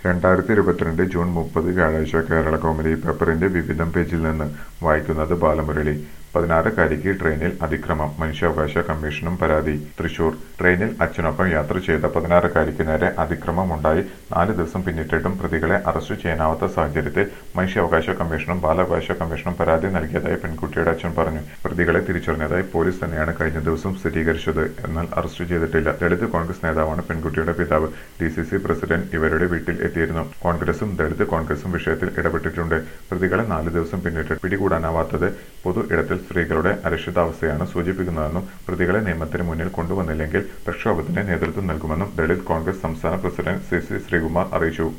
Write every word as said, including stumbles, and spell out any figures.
രണ്ടായിരത്തി ഇരുപത്തിരണ്ട് ജൂൺ മുപ്പത് വ്യാഴാഴ്ച കേരള കൗമുദി പേപ്പറിന്റെ വിവിധം പേജിൽ നിന്ന് വായിക്കുന്നത് ബാലമുരളി. പതിനാറുകാരിക്ക് ട്രെയിനിൽ അതിക്രമം, മനുഷ്യാവകാശ കമ്മീഷനും പരാതി. തൃശൂർ ട്രെയിനിൽ അച്ഛനൊപ്പം യാത്ര ചെയ്ത പതിനാറുകാരിക്ക് നേരെ അതിക്രമമുണ്ടായി നാല് ദിവസം പിന്നിട്ടിട്ടും പ്രതികളെ അറസ്റ്റ് ചെയ്യാനാവാത്ത സാഹചര്യത്തിൽ മനുഷ്യാവകാശ കമ്മീഷനും ബാലാവകാശ കമ്മീഷനും പരാതി നൽകിയതായി പെൺകുട്ടിയുടെ അച്ഛൻ പറഞ്ഞു. പ്രതികളെ തിരിച്ചറിഞ്ഞതായി പോലീസ് തന്നെയാണ് കഴിഞ്ഞ ദിവസം സ്ഥിരീകരിച്ചത്. എന്നാൽ അറസ്റ്റ് ചെയ്തിട്ടില്ല. ദളിത് കോൺഗ്രസ് നേതാവാണ് പെൺകുട്ടിയുടെ പിതാവ്. ഡി സി സി പ്രസിഡന്റ് ഇവരുടെ വീട്ടിൽ എത്തിയിരുന്നു. കോൺഗ്രസും ദളിത് കോൺഗ്രസും വിഷയത്തിൽ ഇടപെട്ടിട്ടുണ്ട്. പ്രതികളെ നാല് ദിവസം പിന്നിട്ട് പിടികൂടാനാവാത്തത് പൊതു ഇടത്തിൽ സ്ത്രീകളുടെ അരക്ഷിതാവസ്ഥയാണ് സൂചിപ്പിക്കുന്നതെന്നും പ്രതികളെ നിയമത്തിന് മുന്നിൽ കൊണ്ടുവന്നില്ലെങ്കിൽ പ്രക്ഷോഭത്തിന് നേതൃത്വം നൽകുമെന്നും ദളിത് കോൺഗ്രസ് സംസ്ഥാന പ്രസിഡന്റ് സി സി ശ്രീകുമാർ അറിയിച്ചു.